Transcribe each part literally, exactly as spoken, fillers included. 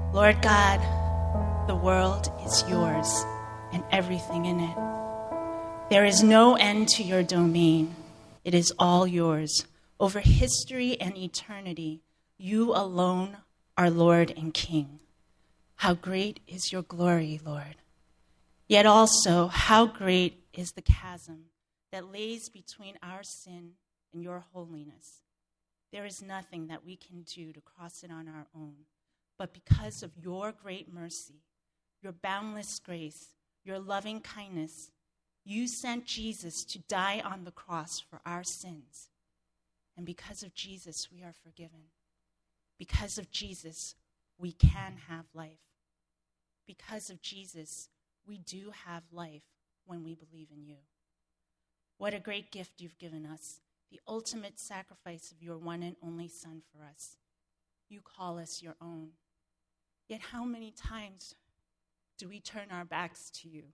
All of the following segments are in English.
Lord God, the world is yours and everything in it. There is no end to your domain. It is all yours. Over history and eternity, you alone are Lord and King. How great is your glory, Lord. Yet also, how great is the chasm that lays between our sin and your holiness. There is nothing that we can do to cross it on our own. But because of your great mercy, your boundless grace, your loving kindness, you sent Jesus to die on the cross for our sins. And because of Jesus, we are forgiven. Because of Jesus, we can have life. Because of Jesus, we do have life when we believe in you. What a great gift you've given us, the ultimate sacrifice of your one and only Son for us. You call us your own. Yet how many times do we turn our backs to you?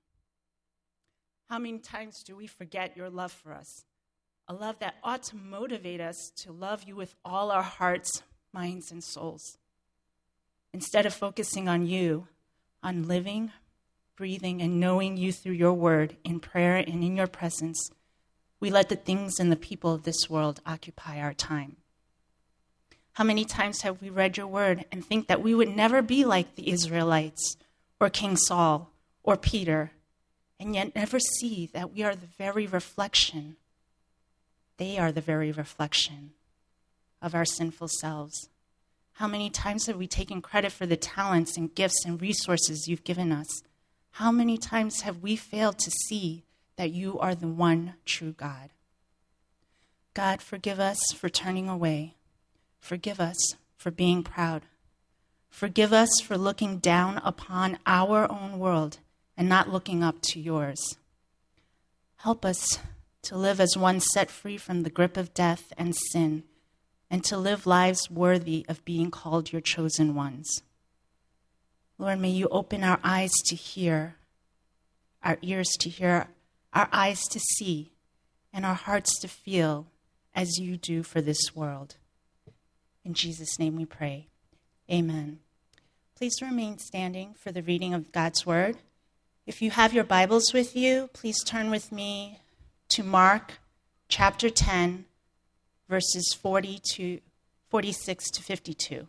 How many times do we forget your love for us? A love that ought to motivate us to love you with all our hearts, minds, and souls. Instead of focusing on you, on living, breathing, and knowing you through your word, in prayer and in your presence, we let the things and the people of this world occupy our time. How many times have we read your word and think that we would never be like the Israelites or King Saul or Peter, and yet never see that we are the very reflection, they are the very reflection of our sinful selves? How many times have we taken credit for the talents and gifts and resources you've given us? How many times have we failed to see that you are the one true God? God, forgive us for turning away. Forgive us for being proud. Forgive us for looking down upon our own world and not looking up to yours. Help us to live as one set free from the grip of death and sin, and to live lives worthy of being called your chosen ones. Lord, may you open our eyes to hear, our ears to hear, our eyes to see, and our hearts to feel as you do for this world. In Jesus' name we pray. Amen. Please remain standing for the reading of God's word. If you have your Bibles with you, please turn with me to Mark chapter ten, verses forty to forty-six to fifty-two.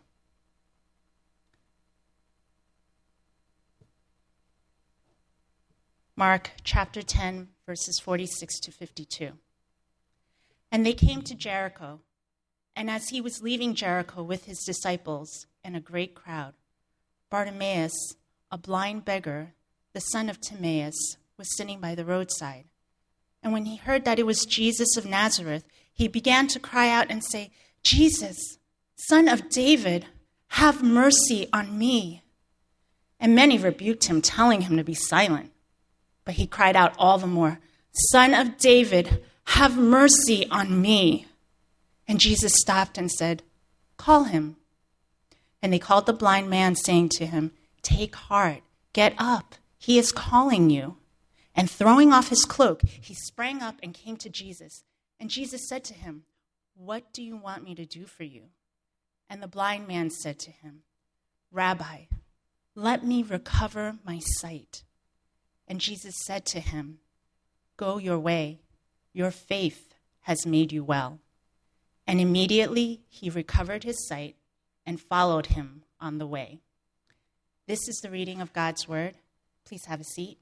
Mark chapter ten, verses forty-six to fifty-two. And they came to Jericho. And as he was leaving Jericho with his disciples and a great crowd, Bartimaeus, a blind beggar, the son of Timaeus, was sitting by the roadside. And when he heard that it was Jesus of Nazareth, he began to cry out and say, "Jesus, Son of David, have mercy on me." And many rebuked him, telling him to be silent. But he cried out all the more, "Son of David, have mercy on me." And Jesus stopped and said, "Call him." And they called the blind man, saying to him, "Take heart, get up, he is calling you." And throwing off his cloak, he sprang up and came to Jesus. And Jesus said to him, "What do you want me to do for you?" And the blind man said to him, "Rabbi, let me recover my sight." And Jesus said to him, "Go your way, your faith has made you well." And immediately he recovered his sight and followed him on the way. This is the reading of God's word. Please have a seat.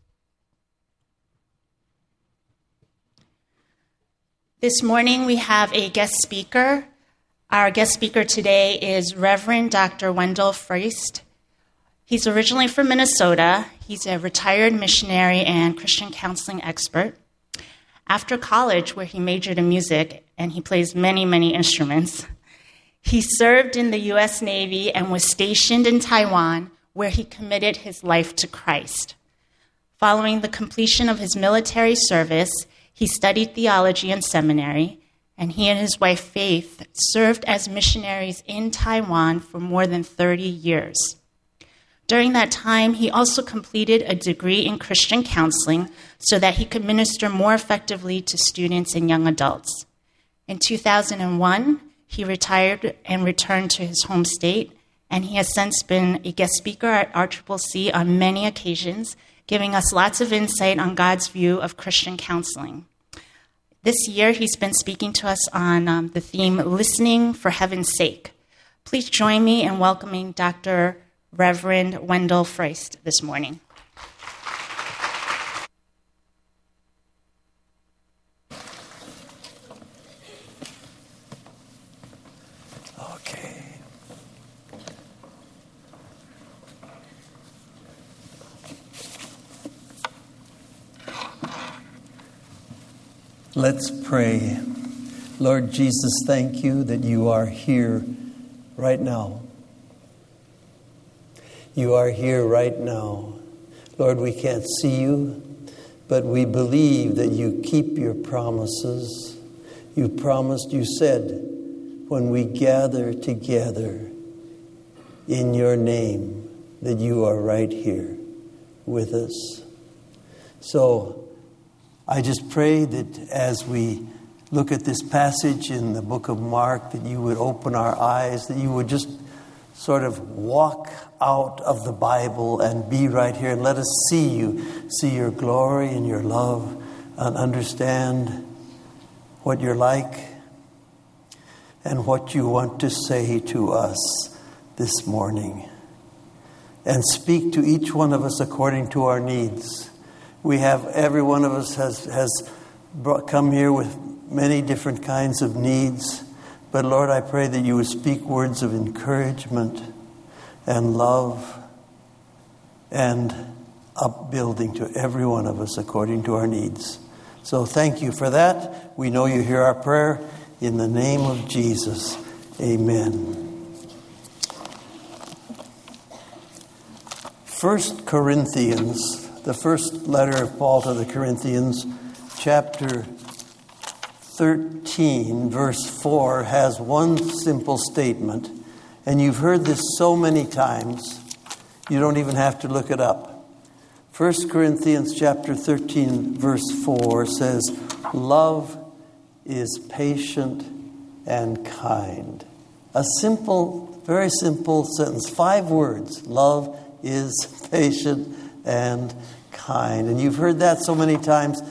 This morning we have a guest speaker. Our guest speaker today is Reverend Doctor Wendell Feist. He's originally from Minnesota. He's a retired missionary and Christian counseling expert. After college, where he majored in music, and he plays many, many instruments, he served in the U S Navy and was stationed in Taiwan, where he committed his life to Christ. Following the completion of his military service, he studied theology in seminary, and he and his wife, Faith, served as missionaries in Taiwan for more than thirty years. During that time, he also completed a degree in Christian counseling so that he could minister more effectively to students and young adults. In two thousand one, he retired and returned to his home state, and he has since been a guest speaker at R C C C on many occasions, giving us lots of insight on God's view of Christian counseling. This year, he's been speaking to us on um, the theme, Listening for Heaven's Sake. Please join me in welcoming Doctor Reverend Wendell Freist this morning. Okay. Let's pray. Lord Jesus, thank you that you are here right now. You are here right now. Lord, we can't see you, but we believe that you keep your promises. You promised, you said, when we gather together in your name, that you are right here with us. So I just pray that as we look at this passage in the book of Mark, that you would open our eyes, that you would just sort of walk out of the Bible and be right here and let us see you, see your glory and your love, and understand what you're like and what you want to say to us this morning. And speak to each one of us according to our needs. We have, every one of us has, has brought, come here with many different kinds of needs. But Lord, I pray that you would speak words of encouragement and love and upbuilding to every one of us according to our needs. So thank you for that. We know you hear our prayer. In the name of Jesus, amen. First Corinthians, the first letter of Paul to the Corinthians, chapter thirteen, verse four, has one simple statement. And you've heard this so many times, you don't even have to look it up. First Corinthians chapter thirteen, verse four says, love is patient and kind. A simple, very simple sentence. Five words. Love is patient and kind. And you've heard that so many times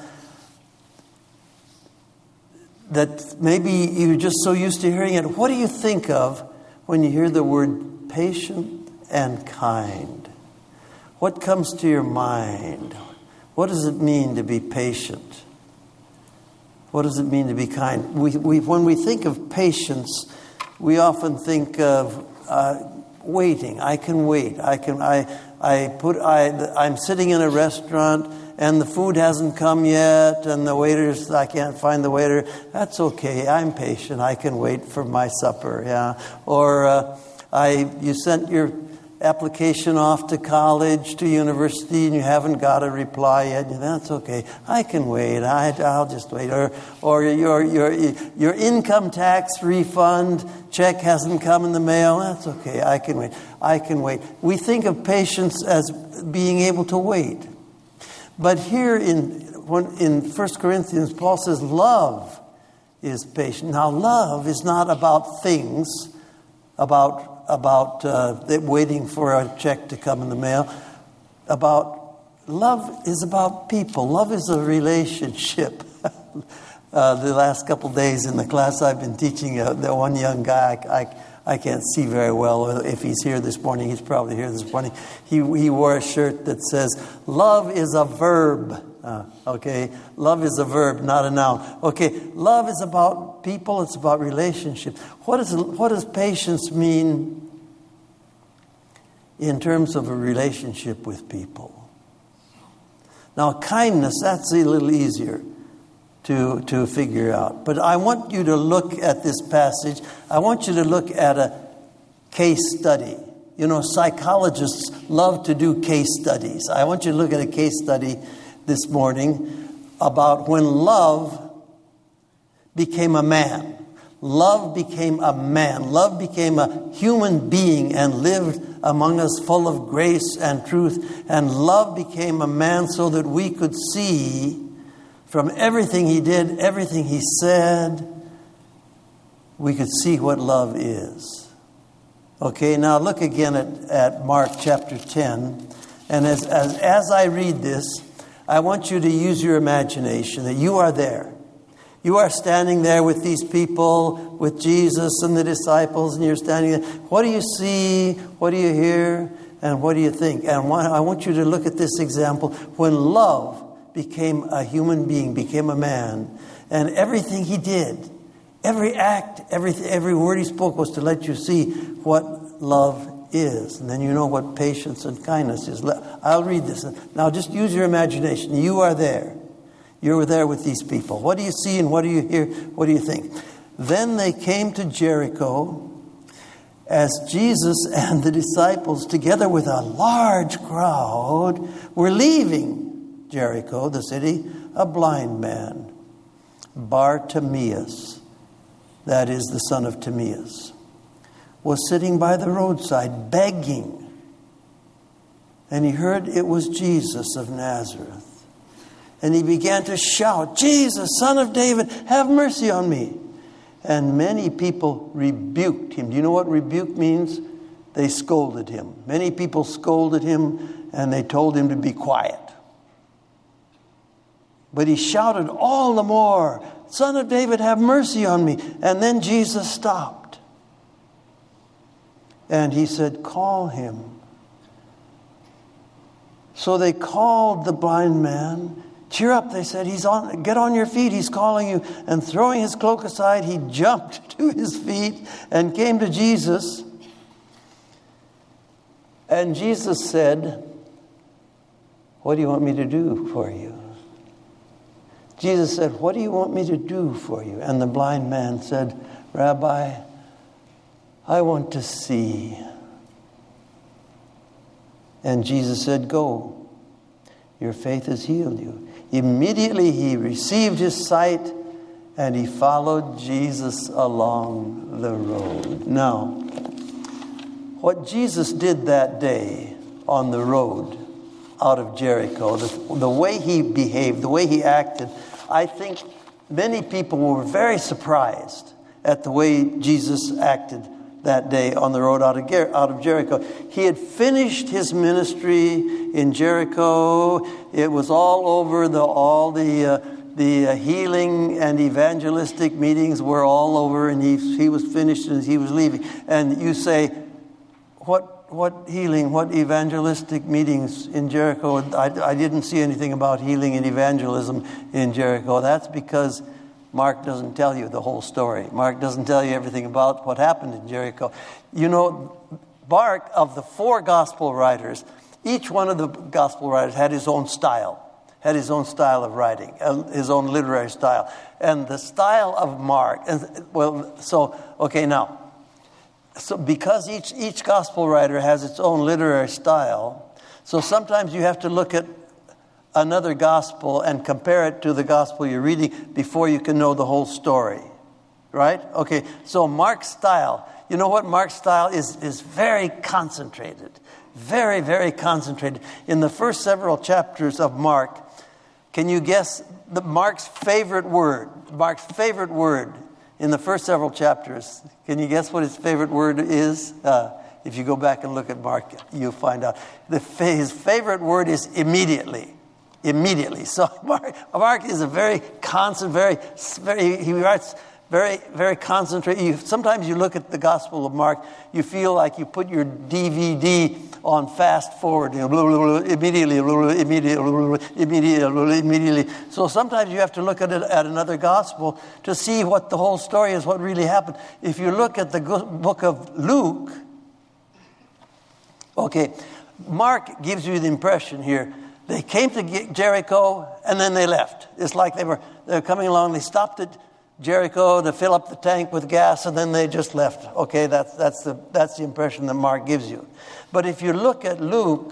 that maybe you're just so used to hearing it. What do you think of when you hear the word patient and kind? What comes to your mind? What does it mean to be patient? What does it mean to be kind? We, we, when we think of patience, we often think of uh, waiting. I can wait. I can. I. I put. I. I'm sitting in a restaurant and the food hasn't come yet, and the waiters. I can't find the waiter. That's okay. I'm patient. I can wait for my supper. Yeah. Or uh, I. You sent your application off to college, to university, and you haven't got a reply yet. That's okay. I can wait. I, I'll just wait. Or, or your your your income tax refund check hasn't come in the mail. That's okay. I can wait. I can wait. We think of patience as being able to wait, but here in in First Corinthians, Paul says love is patient. Now, love is not about things, about. about uh, waiting for a check to come in the mail. About love is about people. Love is a relationship. uh, the last couple days in the class I've been teaching, uh, the one young guy, I, I, I can't see very well. If he's here this morning, he's probably here this morning. He, he wore a shirt that says, love is a verb. Uh, okay, love is a verb, not a noun. Okay, love is about people. It's about relationship. What is what does patience mean in terms of a relationship with people? Now, kindness, that's a little easier to to figure out. But I want you to look at this passage. I want you to look at a case study. You know, psychologists love to do case studies. I want you to look at a case study this morning about when love became a man. Love became a man. Love became a human being and lived among us full of grace and truth. And love became a man so that we could see from everything he did, everything he said, we could see what love is. Okay, now look again at, at Mark chapter ten. And as, as, as I read this, I want you to use your imagination, that you are there. You are standing there with these people, with Jesus and the disciples, and you're standing there. What do you see? What do you hear? And what do you think? And I want you to look at this example. When love became a human being, became a man, and everything he did, every act, every, every word he spoke was to let you see what love is. And then you know what patience and kindness is. I'll read this. Now just use your imagination. You are there. You're there with these people. What do you see and what do you hear? What do you think? Then they came to Jericho as Jesus and the disciples, together with a large crowd, were leaving Jericho, the city. A blind man, Bartimaeus, that is the son of Timaeus, was sitting by the roadside begging. And he heard it was Jesus of Nazareth. And he began to shout, "Jesus, Son of David, have mercy on me." And many people rebuked him. Do you know what rebuke means? They scolded him. Many people scolded him and they told him to be quiet. But he shouted all the more, "Son of David, have mercy on me." And then Jesus stopped. And he said, "Call him." So they called the blind man. "Cheer up," they said. "He's on. Get on your feet. He's calling you." And throwing his cloak aside, he jumped to his feet and came to Jesus. And Jesus said, "What do you want me to do for you?" Jesus said, "What do you want me to do for you?" And the blind man said, "Rabbi, I want to see." And Jesus said, "Go. Your faith has healed you." Immediately he received his sight and he followed Jesus along the road. Now, what Jesus did that day on the road out of Jericho, the, the way he behaved, the way he acted, I think many people were very surprised at the way Jesus acted that day on the road out of, out of Jericho. He had finished his ministry in Jericho. It was all over. The all the uh, the uh, healing and evangelistic meetings were all over, and he he was finished and he was leaving. And you say, what what healing? What evangelistic meetings in Jericho? I, I didn't see anything about healing and evangelism in Jericho. That's because Mark doesn't tell you the whole story. Mark doesn't tell you everything about what happened in Jericho. You know, Mark, of the four gospel writers, each one of the gospel writers had his own style, had his own style of writing, his own literary style. And the style of Mark, and well, so, okay, now, so because each, each gospel writer has its own literary style, so sometimes you have to look at another gospel and compare it to the gospel you're reading before you can know the whole story. Right? Okay, so Mark's style, you know what Mark's style is? Is very concentrated. Very, very concentrated. In the first several chapters of Mark, can you guess the Mark's favorite word? Mark's favorite word in the first several chapters. Can you guess what his favorite word is? Uh, if you go back and look at Mark, you'll find out. The, his favorite word is immediately. Immediately. So Mark, Mark is a very constant, very, very, he writes very, very concentrated. You, sometimes you look at the Gospel of Mark, you feel like you put your D V D on fast forward, you know, blah, blah, blah, immediately, blah, blah, immediately, blah, blah, immediately, blah, blah, immediately. So sometimes you have to look at it at another Gospel to see what the whole story is, what really happened. If you look at the book of Luke, okay, Mark gives you the impression here. They came to Jericho and then they left. It's like they were they were coming along. They stopped at Jericho to fill up the tank with gas and then they just left. Okay, that's that's the that's the impression that Mark gives you. But if you look at Luke,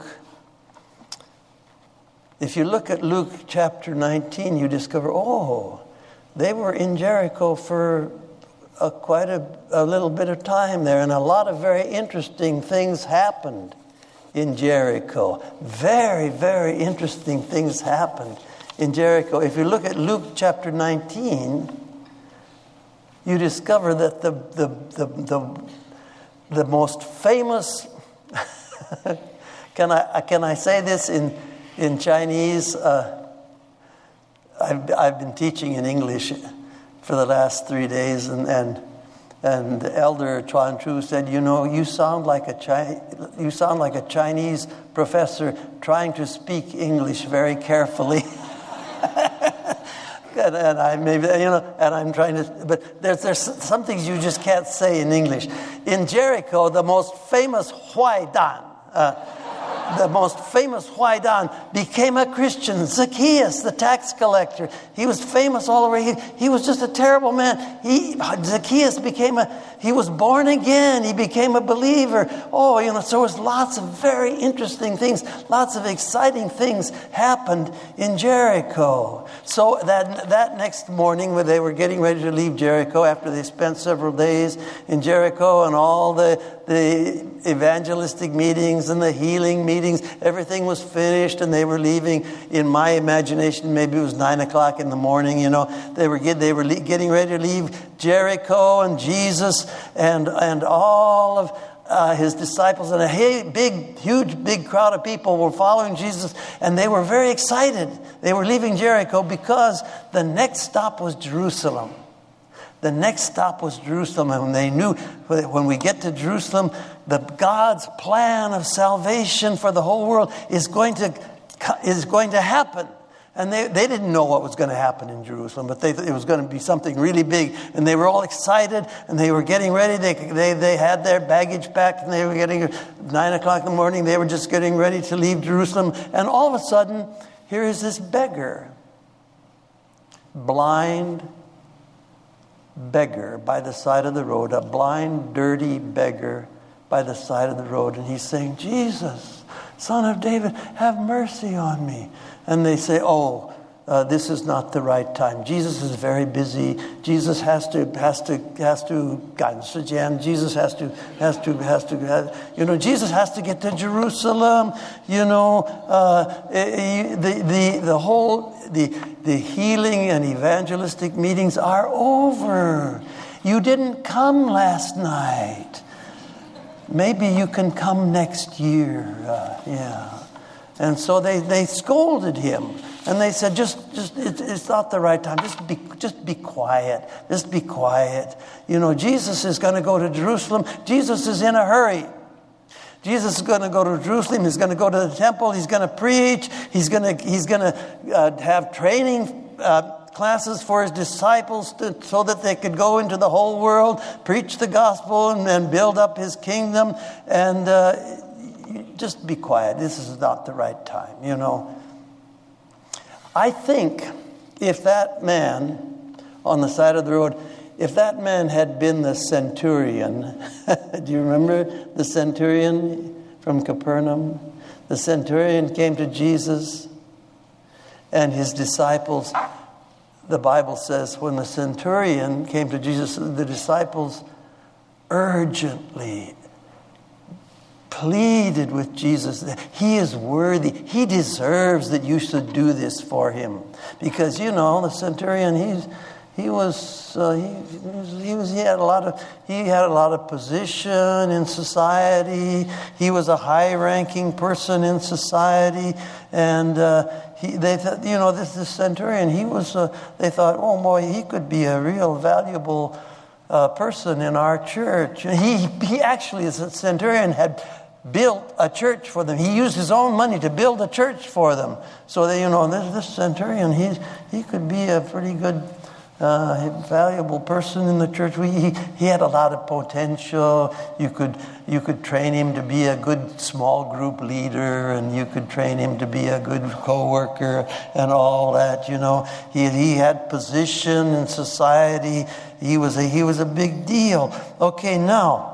if you look at Luke chapter nineteen, you discover, oh, they were in Jericho for a, quite a, a little bit of time there, and a lot of very interesting things happened in Jericho. Very, very interesting things happened in Jericho. If you look at Luke chapter nineteen, you discover that the the the, the the most famous, can I can I say this in, in Chinese? Uh, I've, I've been teaching in English for the last three days, and, and And Elder Chuan Chu said, "You know, you sound like a Chi- you sound like a Chinese professor trying to speak English very carefully." and, and I maybe you know, and I'm trying to, but there's there's some things you just can't say in English. In Jericho, the most famous Huai Dan. Uh, The most famous Huai Dan became a Christian. Zacchaeus, the tax collector, he was famous all over. He, he was just a terrible man. He, Zacchaeus became a, he was born again. He became a believer. Oh, you know, so there's lots of very interesting things, lots of exciting things happened in Jericho. So that that next morning when they were getting ready to leave Jericho after they spent several days in Jericho and all the, the evangelistic meetings and the healing meetings, everything was finished and they were leaving. In my imagination, maybe it was nine o'clock in the morning, you know, they were get, they were le- getting ready to leave Jericho, and Jesus and and all of uh, his disciples and a hey, big, huge, big crowd of people were following Jesus, and they were very excited. They were leaving Jericho because the next stop was Jerusalem. The next stop was Jerusalem, and they knew when we get to Jerusalem, the God's plan of salvation for the whole world is going to is going to happen. And they, they didn't know what was going to happen in Jerusalem, but they it was going to be something really big. And they were all excited, and they were getting ready. They they they had their baggage packed, and they were getting nine o'clock in the morning. They were just getting ready to leave Jerusalem, and all of a sudden, here is this beggar, blind. beggar by the side of the road, a blind, dirty beggar by the side of the road. And he's saying, "Jesus, Son of David, have mercy on me." And they say, "Oh, uh, this is not the right time. Jesus is very busy. Jesus has to, has to, has to, Jesus has to, has to, has to, has, you know, Jesus has to get to Jerusalem. You know, uh, the, the, the whole, the, the healing and evangelistic meetings are over. You didn't come last night. Maybe you can come next year." Uh, yeah. And so they, they scolded him, and they said, just, just it, it's not the right time. Just be, just be quiet. Just be quiet. You know, Jesus is going to go to Jerusalem. Jesus is in a hurry. Jesus is going to go to Jerusalem. He's going to go to the temple. He's going to preach. He's going to, he's going to uh, have training uh, classes for his disciples to, so that they could go into the whole world, preach the gospel, and, and build up his kingdom. And uh, just be quiet. This is not the right time, you know. I think if that man on the side of the road, if that man had been the centurion, do you remember the centurion from Capernaum? The centurion came to Jesus and his disciples. The Bible says when the centurion came to Jesus, the disciples urgently pleaded with Jesus that he is worthy. He deserves that you should do this for him. Because, you know, the centurion, he's, he was, uh, he, he was, he was, he had a lot of, he had a lot of position in society. He was a high-ranking person in society. And uh, he, they thought, you know, this, this centurion, he was, uh, they thought, oh boy, he could be a real valuable uh, person in our church. He, he actually, as a centurion, had built a church for them. He used his own money to build a church for them. So that, you know, this, this centurion, he he could be a pretty good, uh, valuable person in the church. We, he he had a lot of potential. You could you could train him to be a good small group leader, and you could train him to be a good co-worker and all that. You know, he he had position in society. He was a he was a big deal. Okay, now.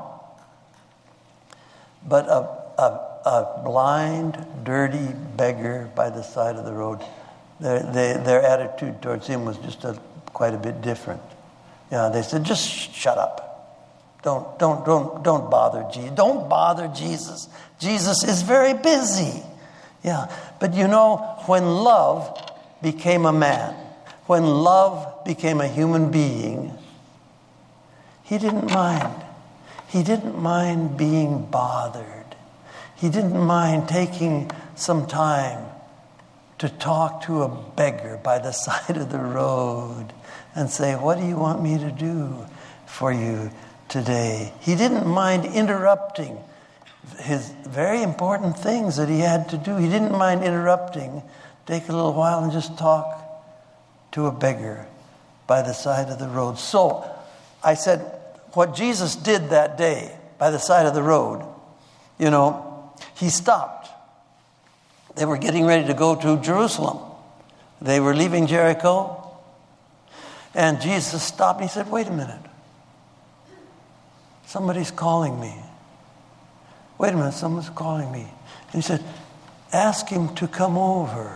But a, a, a blind, dirty beggar by the side of the road, their, they, their attitude towards him was just a, quite a bit different. Yeah, they said, "Just shut up. Don't, don't, don't, don't bother Jesus. Don't bother Jesus. Jesus is very busy." Yeah, but you know, when love became a man, when love became a human being, he didn't mind. He didn't mind being bothered. He didn't mind taking some time to talk to a beggar by the side of the road and say, what do you want me to do for you today? He didn't mind interrupting his very important things that he had to do. He didn't mind interrupting, take a little while and just talk to a beggar by the side of the road. So I said, what Jesus did that day by the side of the road, you know, he stopped. They were getting ready to go to Jerusalem. They were leaving Jericho. And Jesus stopped and he said, wait a minute. Somebody's calling me. Wait a minute, someone's calling me. And he said, ask him to come over.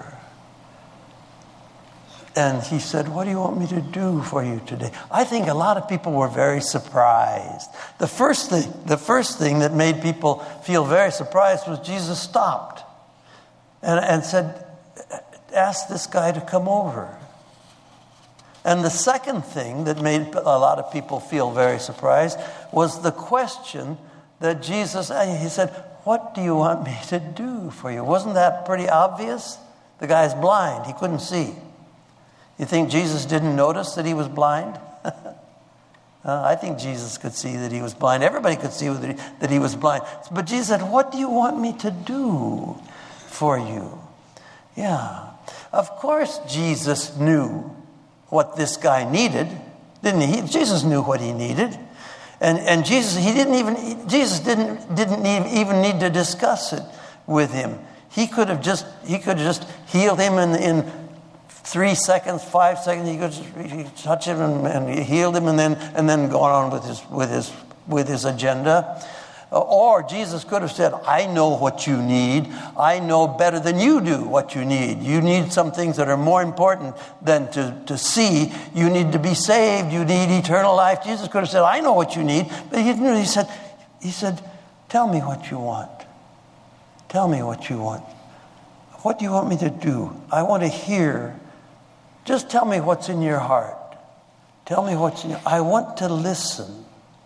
And he said, what do you want me to do for you today? I think a lot of people were very surprised. The first thing, the first thing that made people feel very surprised was Jesus stopped and, and said, ask this guy to come over. And the second thing that made a lot of people feel very surprised was the question that Jesus, he said, what do you want me to do for you? Wasn't that pretty obvious? The guy's blind. He couldn't see. You think Jesus didn't notice that he was blind? uh, I think Jesus could see that he was blind. Everybody could see that he, that he was blind. But Jesus said, what do you want me to do for you? Yeah. Of course Jesus knew what this guy needed, didn't he? Jesus knew what he needed. And and Jesus, he didn't even, Jesus didn't didn't even need to discuss it with him. He could have just, he could have just healed him in, in three seconds, five seconds. He could just he could touch him and, and he healed him, and then and then gone on with his with his with his agenda. Or Jesus could have said, I know what you need. I know better than you do what you need. You need some things that are more important than to, to see. You need to be saved. You need eternal life. Jesus could have said, I know what you need. But he didn't. He said, he said, tell me what you want. Tell me what you want. What do you want me to do? I want to hear. Just tell me what's in your heart. Tell me what's in your I want to listen.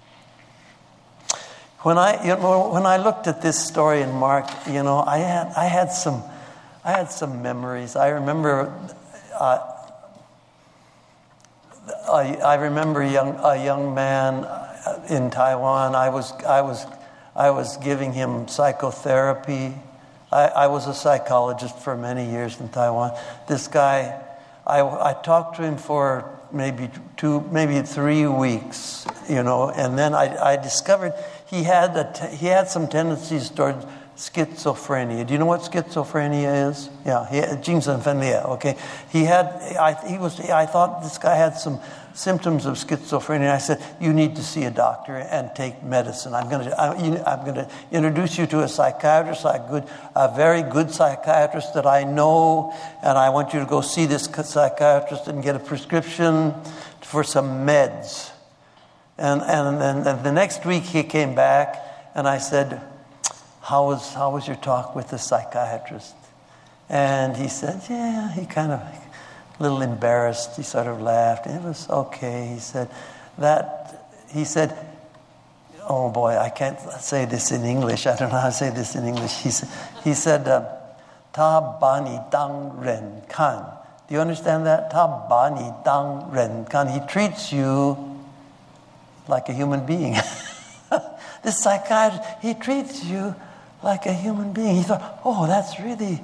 When I, you know, when I looked at this story in Mark, you know, I had, I had some, I had some memories. I remember, uh, I, I remember a young, a young man in Taiwan. I was, I was, I was giving him psychotherapy. I, I was a psychologist for many years in Taiwan. This guy, I, I talked to him for maybe two, maybe three weeks, you know, and then I, I discovered he had a t- he had some tendencies toward schizophrenia. Do you know what schizophrenia is? Yeah, he had, okay. He had, I, he was, I thought this guy had some symptoms of schizophrenia. I said, you need to see a doctor and take medicine. I'm going to, I'm going to introduce you to a psychiatrist, a good, a very good psychiatrist that I know, and I want you to go see this psychiatrist and get a prescription for some meds. And and then the next week he came back, and I said, how was how was your talk with the psychiatrist? And he said, yeah, he kind of a little embarrassed. He sort of laughed. It was okay. He said that he said, oh boy, I can't say this in English. I don't know how to say this in English. He said he said, Ta bani dang ren kan. Do you understand that? Ta bani dang ren kan. He treats you like a human being. This psychiatrist, he treats you like a human being. He thought, oh, that's really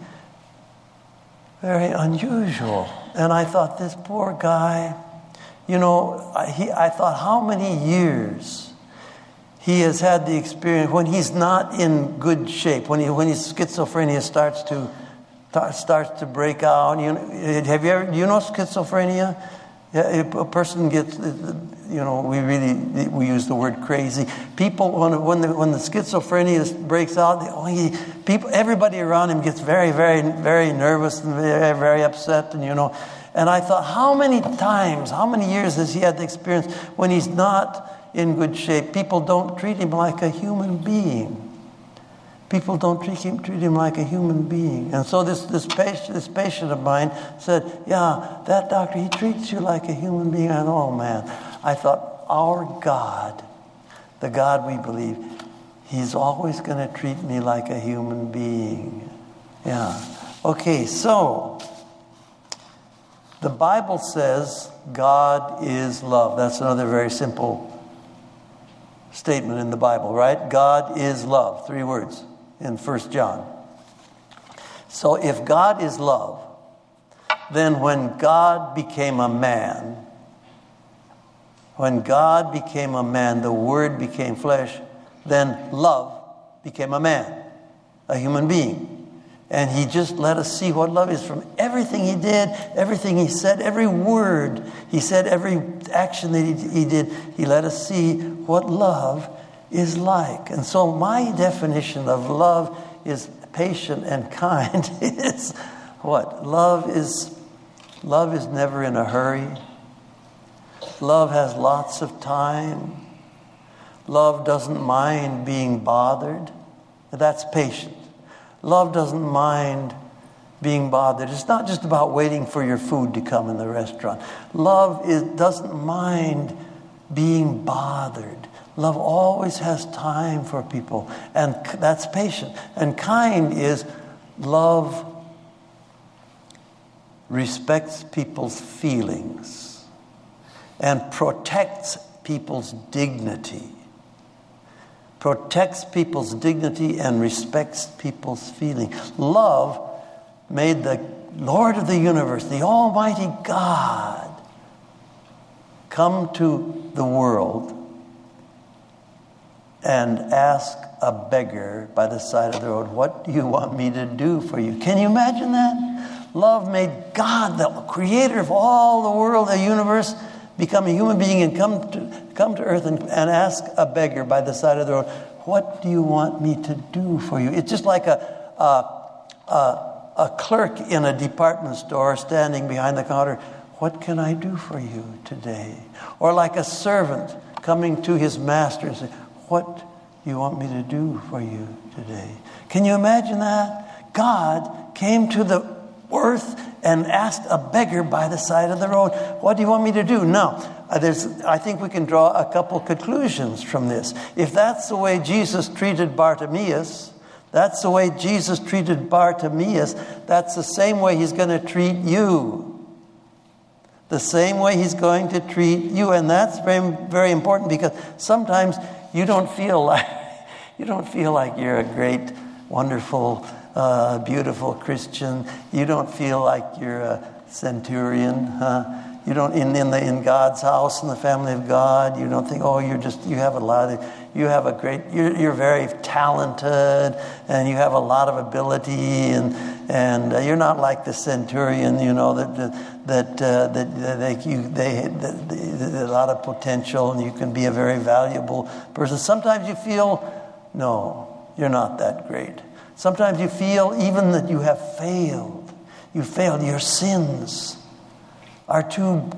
very unusual. And I thought, this poor guy, you know, I, he, I thought, how many years he has had the experience when he's not in good shape, when he, when his schizophrenia starts to starts to break out. You know, have you ever, do you know schizophrenia? A person gets, you know, we really, we use the word crazy. People, when when the, when the schizophrenia breaks out, they, oh, he, people, everybody around him gets very, very, very nervous and very, very upset, and you know. And I thought, how many times, how many years has he had the experience when he's not in good shape? People don't treat him like a human being. People don't treat him, treat him like a human being. And so this, this, patient, this patient of mine said, yeah, that doctor, he treats you like a human being. And oh man, I thought, our God the God we believe, He's always going to treat me like a human being. Yeah. Okay, so the Bible says God is love. That's another very simple statement in the Bible, right? God is love. Three words in First John. So if God is love, then when God became a man, when God became a man, the Word became flesh, then love became a man, a human being. And He just let us see what love is from everything He did, everything He said, every word He said, every action that He, he did. He let us see what love is like. And so my definition of love is patient and kind is what? Love is, love is never in a hurry. Love has lots of time. Love doesn't mind being bothered. That's patient. Love doesn't mind being bothered. It's not just about waiting for your food to come in the restaurant. Love is, doesn't mind being bothered. Love always has time for people, and that's patient. And kind is love respects people's feelings and protects people's dignity. Protects people's dignity and respects people's feelings. Love made the Lord of the universe, the Almighty God, come to the world and ask a beggar by the side of the road, what do you want me to do for you? Can you imagine that? Love made God, the creator of all the world, the universe, become a human being and come to come to earth and, and ask a beggar by the side of the road, what do you want me to do for you? It's just like a, a, a, a clerk in a department store standing behind the counter. What can I do for you today? Or like a servant coming to his master and saying, what do you want me to do for you today? Can you imagine that? God came to the earth and asked a beggar by the side of the road, what do you want me to do? Now, there's, I think we can draw a couple conclusions from this. If that's the way Jesus treated Bartimaeus, that's the way Jesus treated Bartimaeus, that's the same way He's going to treat you. The same way He's going to treat you. And that's very, very important, because sometimes you don't feel like you don't feel like you're a great, wonderful, uh, beautiful Christian. You don't feel like you're a centurion, huh? You don't in in the in God's house, in the family of God. You don't think, oh, you're just you have a lot of you have a great you're you're very talented and you have a lot of ability and and uh, you're not like the centurion, you know that that uh, that, that they you they that, that, a lot of potential and you can be a very valuable person. Sometimes you feel, no, you're not that great. Sometimes you feel even that you have failed. You failed. Your sins are too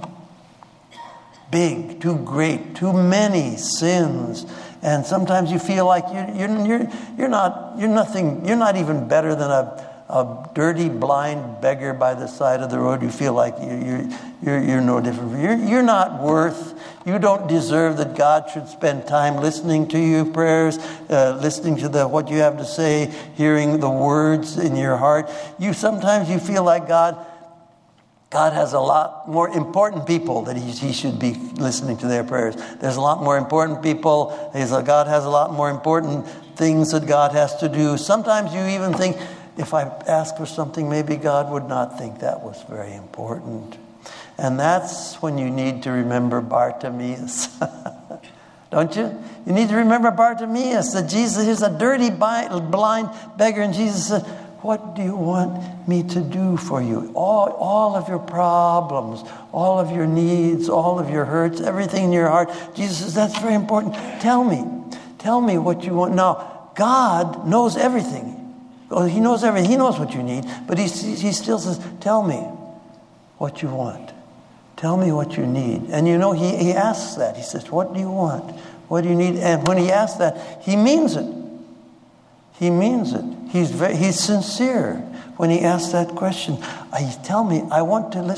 big, too great, too many sins, and sometimes you feel like you're you're you're, you're not you're nothing. You're not even better than a a dirty, blind beggar by the side of the road. You feel like you're you're you're, you're no different. You're you're not worth. You don't deserve that God should spend time listening to your prayers, uh, listening to the what you have to say, hearing the words in your heart. You sometimes you feel like God. God has a lot more important people that he, he should be listening to their prayers. There's a lot more important people. He's a, God has a lot more important things that God has to do. Sometimes you even think, if I ask for something, maybe God would not think that was very important. And that's when you need to remember Bartimaeus. Don't you? You need to remember Bartimaeus, that Jesus is a dirty, blind beggar, and Jesus said, what do you want me to do for you? All, all of your problems, all of your needs, all of your hurts, everything in your heart. Jesus says, that's very important. Tell me. Tell me what you want. Now, God knows everything. Oh, He knows everything. He knows what you need. But he, he still says, tell me what you want. Tell me what you need. And you know, he, he asks that. He says, what do you want? What do you need? And when he asks that, he means it. He means it. He's very, he's sincere when he asks that question. I, tell me, I want to listen.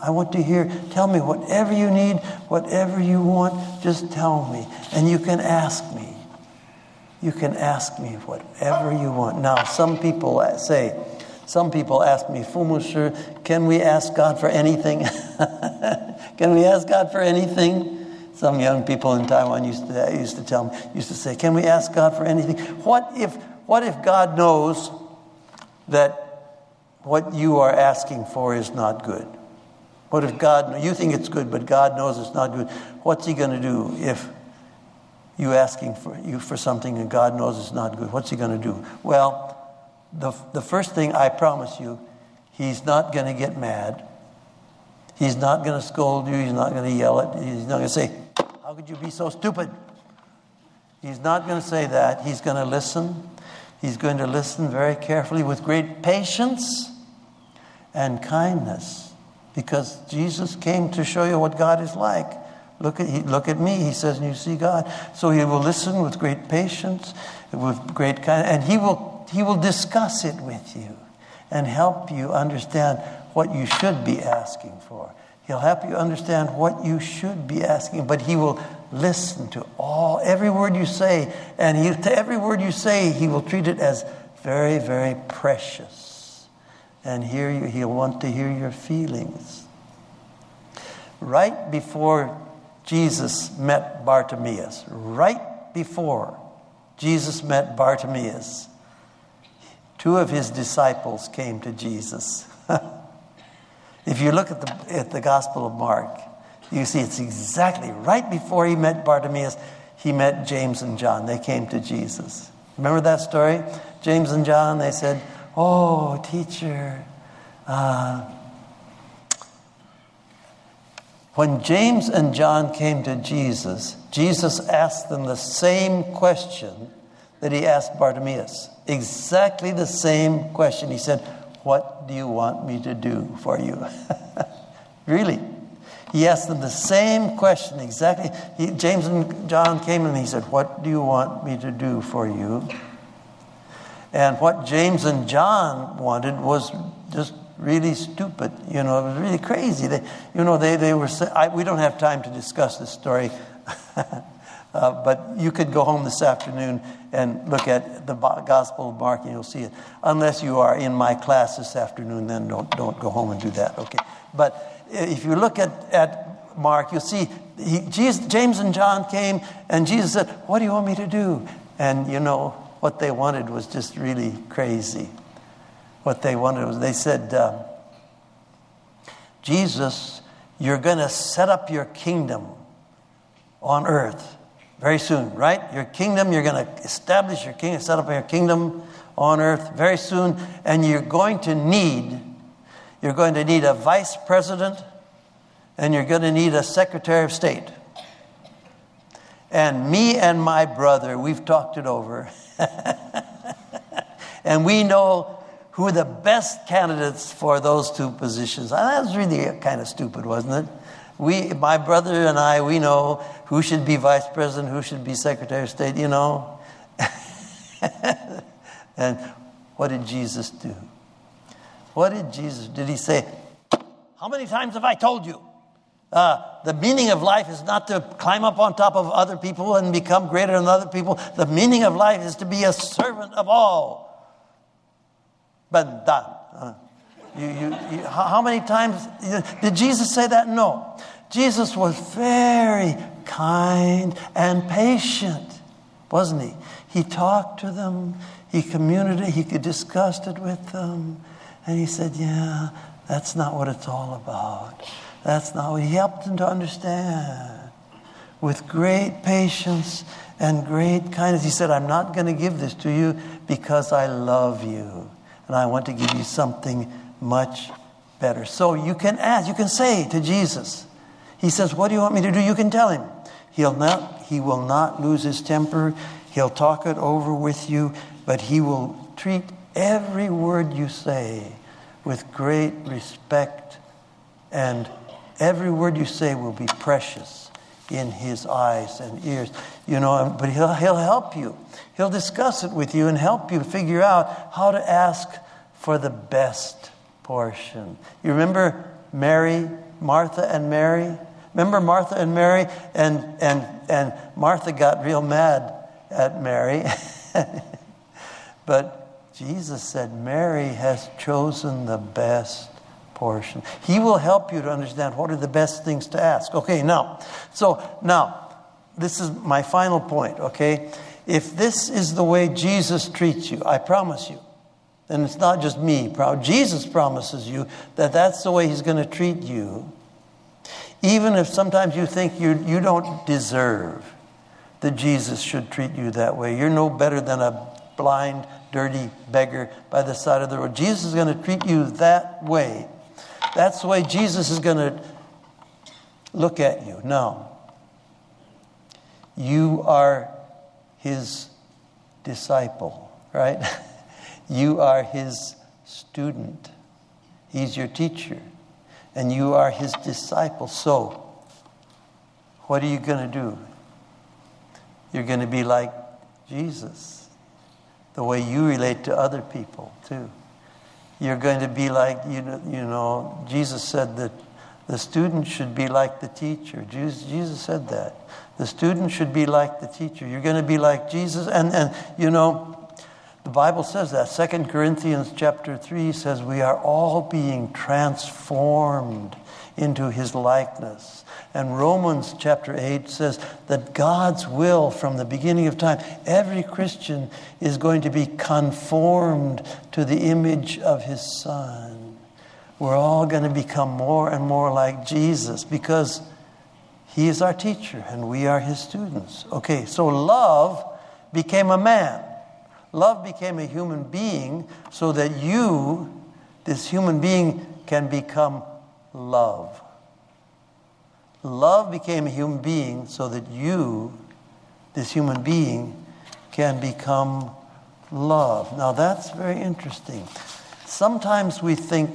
I want to hear. Tell me whatever you need, whatever you want, just tell me. And you can ask me. You can ask me whatever you want. Now, some people say, some people ask me, Fumusher, can we ask God for anything? Can we ask God for anything? Some young people in Taiwan used to used to tell me, used to say, can we ask God for anything? What if what if God knows that what you are asking for is not good? What if God, you think it's good, but God knows it's not good? What's he going to do if you asking for you for something and God knows it's not good? What's he going to do? Well, the the first thing I promise you, he's not going to get mad. He's not going to scold you. He's not going to yell at you. He's not going to say, how could you be so stupid? He's not going to say that. He's going to listen. He's going to listen very carefully with great patience and kindness, because Jesus came to show you what God is like. Look at he, look at me, he says, and you see God. So he will listen with great patience, with great kindness, and he will he will discuss it with you and help you understand what you should be asking for. He'll help you understand what you should be asking, but he will listen to all, every word you say, and he, to every word you say, he will treat it as very, very precious. And hear you, he'll want to hear your feelings. Right before Jesus met Bartimaeus, right before Jesus met Bartimaeus, two of his disciples came to Jesus. If you look at the at the Gospel of Mark, you see it's exactly right before he met Bartimaeus, he met James and John. They came to Jesus. Remember that story? James and John, they said, oh, teacher. Uh, when James and John came to Jesus, Jesus asked them the same question that he asked Bartimaeus. Exactly the same question. He said, what do you want me to do for you? Really. He asked them the same question exactly. He, James and John came and he said, what do you want me to do for you? And what James and John wanted was just really stupid. You know, it was really crazy. They, you know, they, they were, I, we don't have time to discuss this story. Uh, but you could go home this afternoon and look at the Gospel of Mark and you'll see it. Unless you are in my class this afternoon, then don't don't go home and do that. Okay. But if you look at, at Mark, you'll see he, Jesus, James and John came and Jesus said, what do you want me to do? And you know, what they wanted was just really crazy. What they wanted was, they said, uh, Jesus, you're going to set up your kingdom on earth very soon, right? Your kingdom, you're going to establish your kingdom, set up your kingdom on earth very soon. And you're going to need, you're going to need a vice president and you're going to need a secretary of state. And me and my brother, we've talked it over. And we know who are the best candidates for those two positions. And that was really kind of stupid, wasn't it? We, my brother and I, we know who should be vice president, who should be secretary of state, you know. And what did Jesus do? What did Jesus do? Did he say, how many times have I told you? Uh, the meaning of life is not to climb up on top of other people and become greater than other people. The meaning of life is to be a servant of all. But done. Uh, You, you, you, how many times did Jesus say that? No. Jesus was very kind and patient, wasn't he? He talked to them. He communicated. He discussed it with them. And he said, yeah, that's not what it's all about. That's not what he helped them to understand. With great patience and great kindness. He said, I'm not going to give this to you because I love you. And I want to give you something much better. So you can ask, you can say to Jesus, he says, what do you want me to do? You can tell him. He'll not, he will not lose his temper. He'll talk it over with you, but he will treat every word you say with great respect, and every word you say will be precious in his eyes and ears. You know, but he'll he'll help you. He'll discuss it with you and help you figure out how to ask for the best portion. You remember Mary Martha and Mary? Remember Martha and Mary? And, and, and Martha got real mad at Mary. But Jesus said, Mary has chosen the best portion. He will help you to understand what are the best things to ask. Okay, now, so now, this is my final point, okay? If this is the way Jesus treats you, I promise you, and it's not just me, Jesus promises you that that's the way he's going to treat you, even if sometimes you think you you don't deserve that Jesus should treat you that way. You're no better than a blind, dirty beggar by the side of the road. Jesus is going to treat you that way. That's the way Jesus is going to look at you. Now, you are his disciple, right? You are his student. He's your teacher. And you are his disciple. So, what are you going to do? You're going to be like Jesus. The way you relate to other people, too. You're going to be like, you know, you know, Jesus said that the student should be like the teacher. Jesus, Jesus said that. The student should be like the teacher. You're going to be like Jesus. And, and you know, the Bible says that. Second Corinthians chapter three says we are all being transformed into his likeness. And Romans chapter eight says that God's will from the beginning of time, every Christian is going to be conformed to the image of his Son. We're all going to become more and more like Jesus because he is our teacher and we are his students. Okay, so love became a man. Love became a human being so that you, this human being, can become love. Love became a human being so that you, this human being, can become love. Now that's very interesting. Sometimes we think,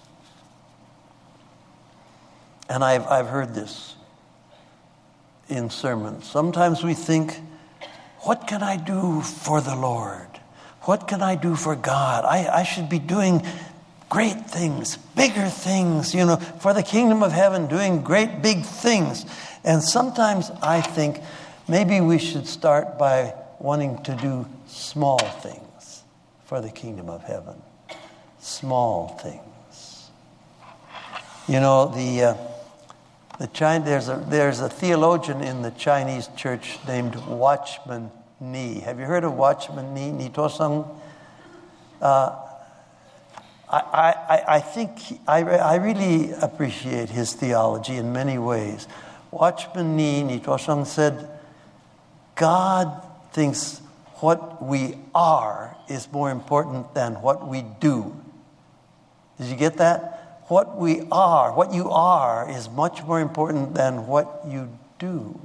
and I've, I've heard this in sermons, sometimes we think, what can I do for the Lord? What can I do for God? I, I should be doing great things, bigger things, you know, for the kingdom of heaven, doing great big things. And sometimes I think maybe we should start by wanting to do small things for the kingdom of heaven. Small things. You know, the uh, the China, there's a there's a theologian in the Chinese church named Watchman Nee. Have you heard of Watchman Nee? Ni Tosang? Uh I, I, I think he, I, I really appreciate his theology in many ways. Watchman Nee Ni Tosang said, God thinks what we are is more important than what we do. Did you get that? What we are, what you are, is much more important than what you do.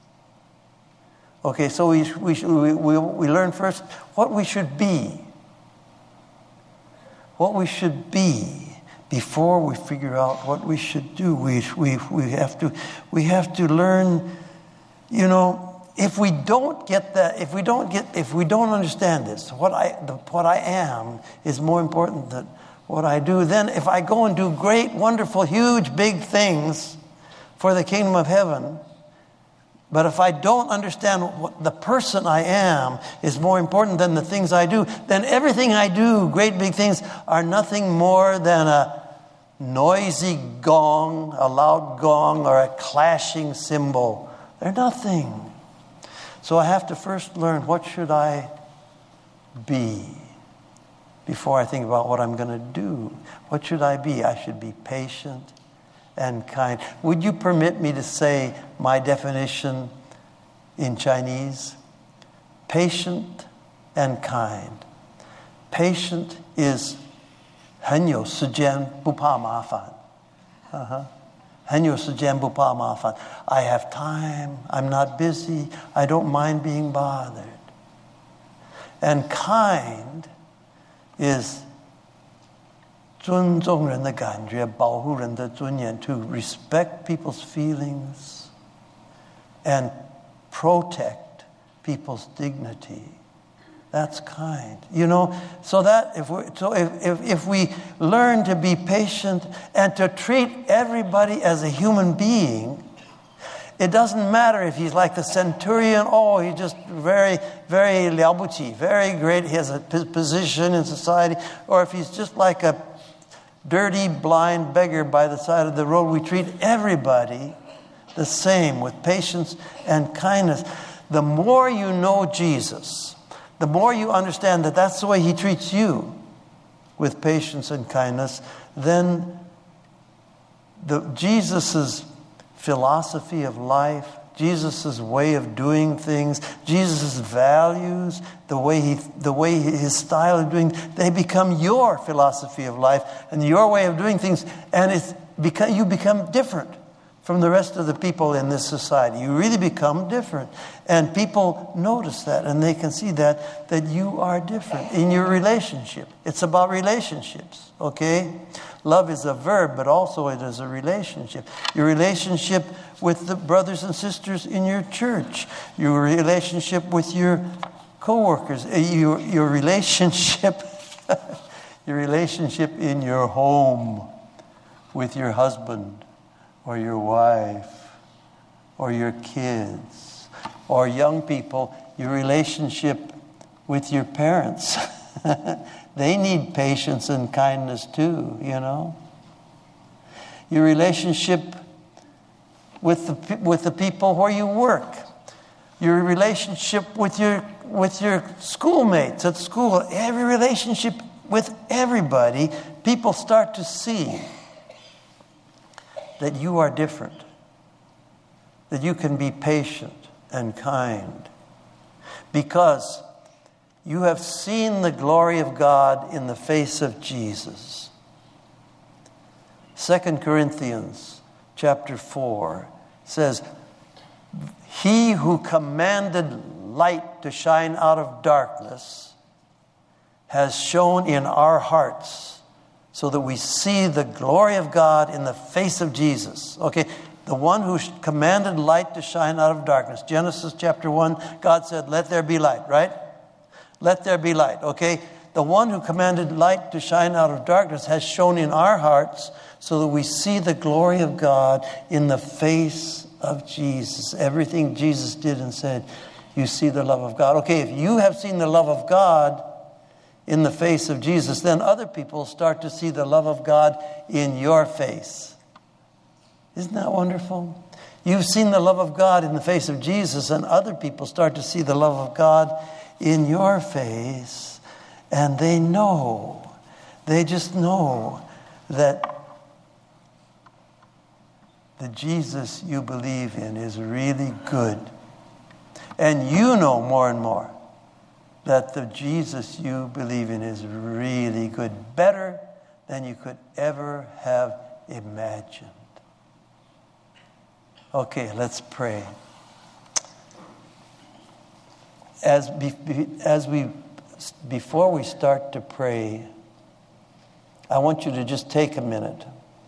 Okay, so we we we we, we learn first what we should be. What we should be before we figure out what we should do. We we we have to we have to learn. You know, if we don't get that, if we don't get, if we don't understand this, what I the, what I am is more important than what I do. Then, if I go and do great, wonderful, huge, big things for the kingdom of heaven, but if I don't understand what the person I am is more important than the things I do, then everything I do, great big things, are nothing more than a noisy gong, a loud gong, or a clashing cymbal. They're nothing. So I have to first learn, what should I be before I think about what I'm going to do? What should I be? I should be patient and kind. Would you permit me to say my definition in Chinese? Patient and kind. Patient is 很有时间不怕麻烦. Uh-huh. 很有时间不怕麻烦. I have time. I'm not busy. I don't mind being bothered. And kind is 尊重人的感觉，保护人的尊严, to respect people's feelings and protect people's dignity. That's kind. You know, so that if we, so if, if, if we learn to be patient and to treat everybody as a human being, it doesn't matter if he's like the centurion, oh, he's just very, very liabuchi, very great, he has a position in society, or if he's just like a dirty, blind beggar by the side of the road. We treat everybody the same with patience and kindness. The more you know Jesus, the more you understand that that's the way he treats you, with patience and kindness, then the Jesus's philosophy of life, Jesus' way of doing things, Jesus' values, the way he, the way his style of doing, they become your philosophy of life and your way of doing things, and it's because you become different from the rest of the people in this society. You really become different. And people notice that, and they can see that, that you are different in your relationship. It's about relationships, okay? Love is a verb, but also it is a relationship. Your relationship with the brothers and sisters in your church. Your relationship with your co-workers. Your, your relationship, your relationship in your home with your husband, or your wife, or your kids, or young people, your relationship with your parents. They need patience and kindness too, you know. Your relationship with the with the people where you work. Your relationship with your with your schoolmates at school. Every relationship with everybody, people start to see that you are different, that you can be patient and kind, because you have seen the glory of God in the face of Jesus. Second Corinthians chapter four says, he who commanded light to shine out of darkness has shone in our hearts so that we see the glory of God in the face of Jesus. Okay, the one who commanded light to shine out of darkness. Genesis chapter one, God said, let there be light, right? Let there be light, okay? The one who commanded light to shine out of darkness has shone in our hearts so that we see the glory of God in the face of Jesus. Everything Jesus did and said, you see the love of God. Okay, if you have seen the love of God in the face of Jesus, then other people start to see the love of God in your face. Isn't that wonderful? You've seen the love of God in the face of Jesus, and other people start to see the love of God in your face, and they know, they just know that the Jesus you believe in is really good. And you know more and more that the Jesus you believe in is really good, better than you could ever have imagined. Okay, let's pray. As be, as we before we start to pray, I want you to just take a minute.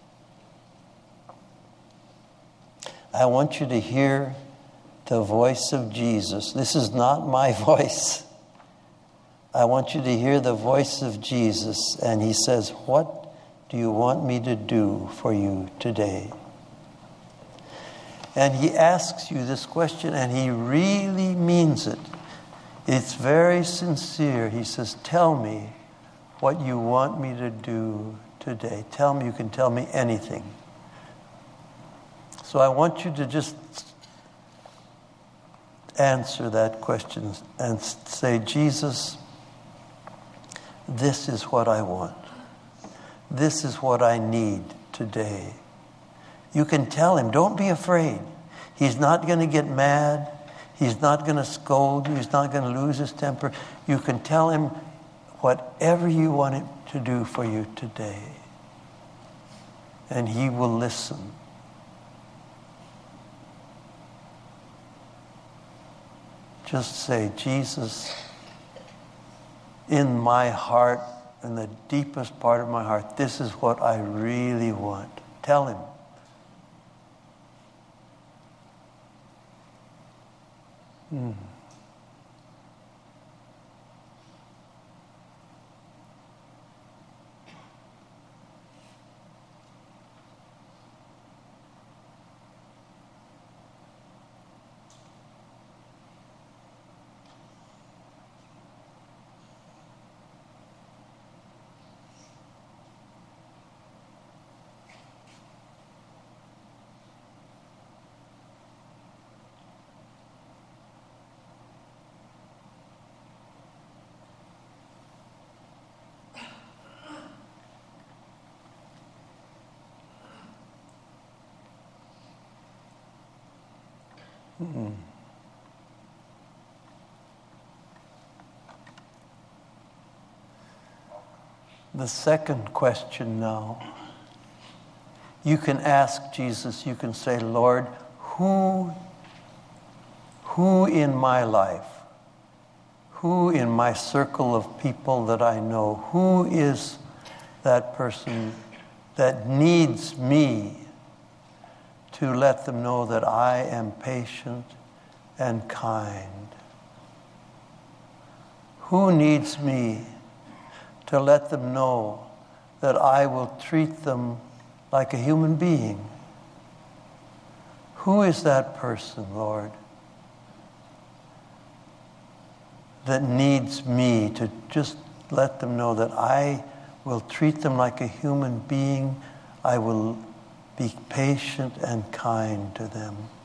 I want you to hear the voice of Jesus. This is not my voice. I want you to hear the voice of Jesus, and he says, what do you want me to do for you today? And he asks you this question, and he really means it. It's very sincere. He says, tell me what you want me to do today. Tell me, you can tell me anything. So I want you to just answer that question and say, Jesus, this is what I want. This is what I need today. You can tell him, don't be afraid. He's not going to get mad. He's not going to scold you. He's not going to lose his temper. You can tell him whatever you want him to do for you today. And he will listen. Just say, Jesus, in my heart, in the deepest part of my heart, this is what I really want. Tell him. Hmm. Hmm. The second question now. You can ask Jesus, you can say, Lord, who, who in my life, who in my circle of people that I know, who is that person that needs me to let them know that I am patient and kind? Who needs me to let them know that I will treat them like a human being? Who is that person, Lord, that needs me to just let them know that I will treat them like a human being? I will be patient and kind to them.